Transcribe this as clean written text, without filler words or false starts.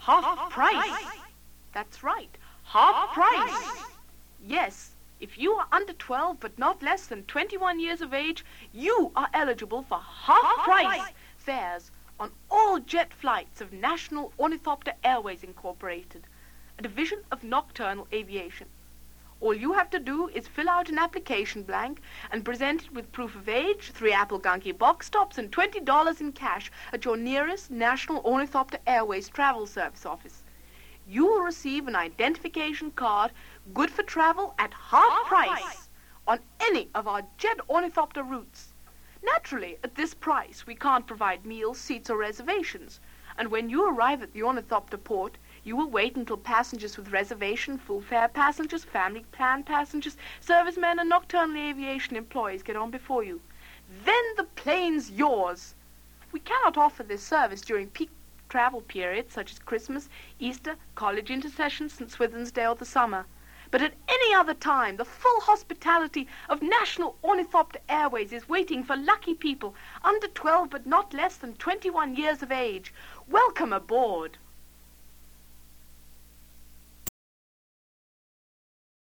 Half price. That's right, half price. Yes, if you are under 12 but not less than 21 years of age, you are eligible for half price fares on all jet flights of National Ornithopter Airways Incorporated, a division of Nocturnal Aviation. All you have to do is fill out an application blank and present it with proof of age, 3 Apple Gunky box tops, and $20 in cash at your nearest National Ornithopter Airways Travel Service office. You will receive an identification card good for travel at half price on any of our jet ornithopter routes. Naturally, at this price, we can't provide meals, seats, or reservations. And when you arrive at the ornithopter port, you will wait until passengers with reservation, full fare passengers, family plan passengers, servicemen, and nocturnal aviation employees get on before you. Then the plane's yours. We cannot offer this service during peak travel periods such as Christmas, Easter, college intersessions, St. Swithin's Day, or the summer. But at any other time, the full hospitality of National Ornithopter Airways is waiting for lucky people under 12 but not less than 21 years of age. Welcome aboard.